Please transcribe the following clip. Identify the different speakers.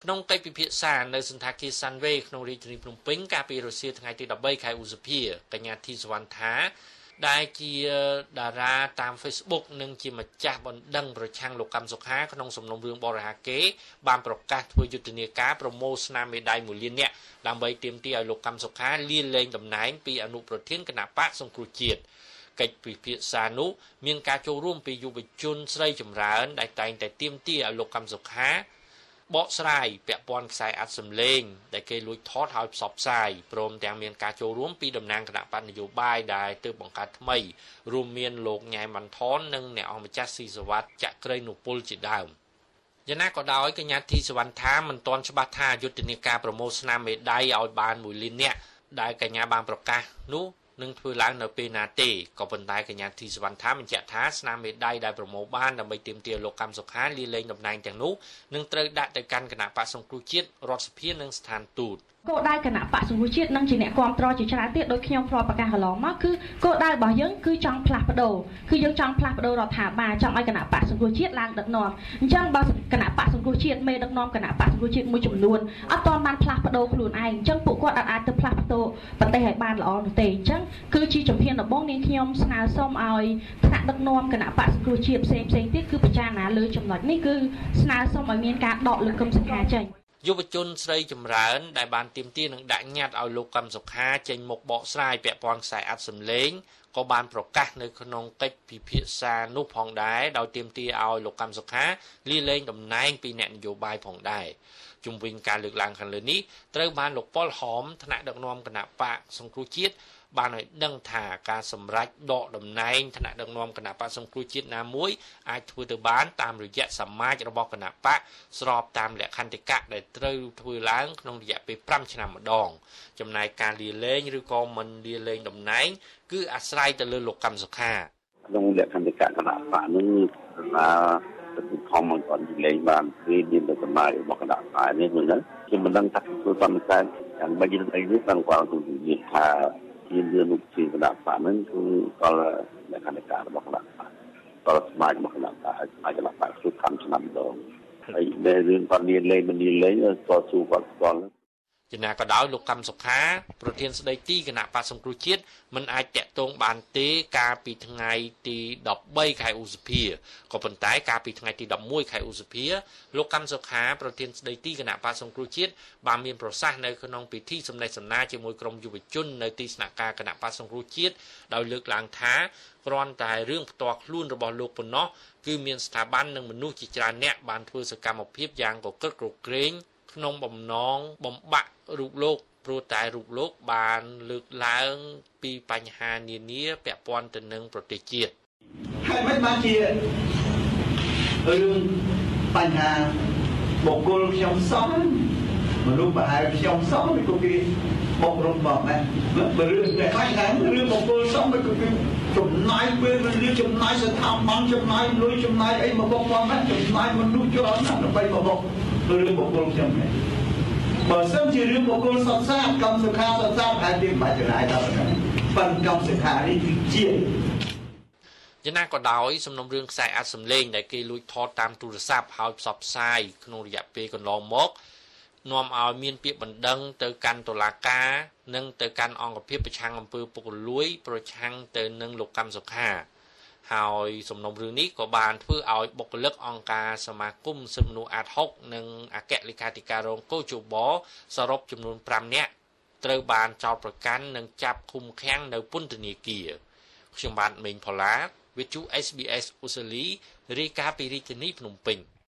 Speaker 1: ក្នុងកិច្ចពិភាក្សានៅសន្តាគារសាន់វេក្នុងរាជធានីភ្នំពេញកាលពីរសៀលថ្ងៃទី13ខែឧសភាកញ្ញាធីសវណ្ណថាដែលជាតារាតាម Facebook និងជាម្ចាស់បណ្ដឹងប្រឆាំងលោកកម្មសុខាក្នុងសំណុំរឿងបរិហាកេបានប្រកាសធ្វើយុទ្ធនាការប្រមូលស្នាមមេដាយ1លាននាក់ដើម្បីទាមទារឲ្យលោកកម្មសុខាលាលែងតំណែងពីអនុប្រធានគណៈបកសង្គ្រោះជាតិកិច្ចពិភាក្សានោះមានការចូលរួមពីយុវជនស្រីចម្រើនដែលតែងតែទាមទារឲ្យលោកកម្មសុខាបកស្រាយពាក់ព័ន្ធខ្សែអត្ថសម្លេងដែលគេលួចថតឲ្យផ្សព្វផ្សាយព្រមទាំងមានការចូលរួមពីតំណាងគណៈបកនយោបាយដែលទើបបង្កើតថ្មីរួមមានលោកញ៉ែម៉ាន់ថននិងអ្នកអង្គម្ចាស់ស៊ីសវ័តចក្រីនុពលជាដើមយ៉ាងណាក៏ដោយកញ្ញាធីសវណ្ណថាមិនទាន់ច្បាស់ថាយុទ្ធនាការប្រមូលស្នាមមេដាយឲ្យបាន1លាននាក់ដែលកញ្ញាបានប្រកាសនោះនឹងធ្វើឡើងនៅពេលណាទេក៏ប៉ុន្តែកញ្ញាធីសវណ្ណថាបញ្ជាក់ថាស្នាមមេដាយដែលប្រមូលបានដើម្បីទាមទារលោកកម្មសុខាលាលែងតំណែងទាំងនោះនឹងត្រូវដាក់ទៅកាន់គណៈបក្សសង្គ្រោះជាតិរដ្ឋសភានិងស្ថានទូតគោលដៅគណៈបក្សសង្គ្រោះជាតិនិងជាអ្នកគាំទ្រជាច្រើនទៀតដោយខ្ញុំធ្លាប់ប្រកាសកន្លងមកគឺគោលដៅរបស់យើងគឺចង់ផ្លាស់ប្ដូរគឺយើងចង់ផ្លាស់ប្ដូររដ្ឋាភិបាលចង់ឲ្យគណៈបក្សសង្គ្រោះជាតិឡើងដឹកនាំអញ្ចឹងបើគណៈបក្សសង្គ្រោះជាតិមេដឹកនាំគណៈបក្សសង្គ្រោះជាតិមួយចំនួនអត់ទាន់បានផ្លាស់ប្ដូរខ្លួនឯងអញ្ចឹងពួកគាត់អាចទៅផ្លាស់ប្ដូរប្រទេសឲ្យបានល្អនោះទេអញ្ចឹងគឺជាជំហានដំបូងនាងខ្ញុំស្នើសុំឲ្យថ្នាក់ដឹកនាំគណៈបក្សសង្គ្រោះជាតិផ្សេងទៀតគឺពិចារណាលើចំណុចនេះគឺស្នើសុំឲ្យមានការដកលើកគំសង្ខាចេញយុវជនស្រីចម្រើនដែលបានទាមទារនឹងដាក់ញត្តិឲ្យលោកកម្មសុខាចេញមុខបកស្រាយពាក់ព័ន្ធខ្សែអត្ថសម្លេងក៏បានប្រកាសនៅក្នុងកិច្ចពិភាក្សានោះផងដែរដោយទាមទារឲ្យលោកកម្មសុខាលាលែងតំណែងពីអ្នកនយោបាយផងដែរជុំវិញការលើកឡើងខាងលើនេះត្រូវបានលោកប៉ុលហមថ្នាក់ដឹកនាំគណៈបកសង្គ្រោះជាតិបានឲ្យដឹងថាការសម្រេចដកតំណែងថ្នាក់ដឹកនាំគណៈបកសង្គ្រោះជាតិណាមួយអាចធ្វើទៅបានតាមរយៈសមាជរបស់គណៈបកស្របតាមលក្ខន្តិកៈដែលត្រូវធ្វើឡើងក្នុងរយៈពេល5ឆ្នាំម្ដងចំណែកការលាលែងឬក៏មិនលាលែងតំណែងគឺអាស្រ័យទៅលើលោកកម្មសុខា
Speaker 2: ក្នុងលក្ខន្តិកៈគណៈបកនឹងថាទៅខំមកគាត់លាលែងបានគឺមានតែសមាជរបស់គណៈបកនេះហ្នឹងខ្ញុំមិនដឹងថាធ្វើតាមតែយ៉ាងម៉េចអីនេះបានគាត់ទៅនិយាយថាជាលោកជាគណៈបកហ្នឹងគឺគាត់លក្ខន្តិកៈរបស់គណៈបកគាត់ស្មារតីរបស់គណៈបកអាចគណៈបកគឺខំឆ្នាំម្ដងហើយដែលរឿងគាត់លាលែងមិនលាលែងគាត់ស៊ូគាត់ស្គាល់
Speaker 1: ចំណាក៏ដោយលោកកម្មសុខាប្រធានស្ដីទីគណៈបក្សសង្គ្រោះជាតិមិនអាចតាក់ទងបានទេកាលពីថ្ងៃទី13ខែឧសភាក៏ប៉ុន្តែកាលពីថ្ងៃទី11ខែឧសភាលោកកម្មសុខាប្រធានស្ដីទីគណៈបក្សសង្គ្រោះជាតិបានមានប្រសាសន៍នៅក្នុងពិធីសម្ដែងសម្ដារជាមួយក្រុមយុវជននៅទីស្នាក់ការគណៈបក្សសង្គ្រោះជាតិដោយលើកឡើងថាគ្រាន់តែរឿងផ្ទាល់ខ្លួនរបស់លោកប៉ុណ្ណោះគឺមានស្ថាប័ននិងមនុស្សជាច្រើនអ្នកបានធ្វើសកម្មភាពយ៉ាងកក្រឹកកក្រែងក្នុងបំណងបំបាក់រូបលោកព្រោះតែរូបលោកបានលើកឡើងពីបញ្ហានានាពាក់ព័ន្ធទៅនឹងប្រទេសជាតិ
Speaker 3: ហើយមិនបានជារឿងបញ្ហាបុគ្គលខ្ញុំសោះមនុស្សប្រហែលខ្ញុំសោះគឺគេបករុំបងណាបើរឿងតែខ្លាំងណាស់រឿងបុគ្គលសោះមិនគឺចំណាយពេលវេលាចំណាយស្ថាប័នចំណាយលុយចំណាយអីមកបុកបងណាចំណាយមនុស្សច្រើនណាស់ដើម្បីមកបុករឿងបុគ្គលខ្ញុំនេះបើសិនជារឿងបុគ្គលសុខសាន្តកម្មសុខាសុខសាន្តហើយវាមិនចំណាយដល់ប៉ុណ្ណឹងប៉ុន្តែកម្មសុខានេះគឺជា
Speaker 1: យ៉ាងណាក៏ដោយសំណុំរឿងខ្សែអត្ថសម្លេងដែលគេលួចថតតាមទូរស័ព្ទហើយផ្សព្វផ្សាយក្នុងរយៈពេលកន្លងមកនាំឲ្យមានពាក្យបណ្ដឹងទៅកាន់តុលាការនិងទៅកាន់អង្គភាពប្រឆាំងអំពើពុករលួយប្រឆាំងទៅនឹងលោកកម្មសុខាហើយសំណុំរឿងនេះក៏បានធ្វើឲ្យបុគ្គលិកអង្គការសមាគមសិទ្ធិមនុស្សអាត60និងអគ្គលេខាធិការរងកោជបសរុបចំនួន5នាក់ត្រូវបានចោទប្រកាន់និងចាប់ឃុំឃាំងនៅពន្ធនាគារខ្ញុំបាទមេងផល្លាវិទ្យុ SBS អូស្ត្រាលីរាយការណ៍ពីរាជធានីភ្នំពេញ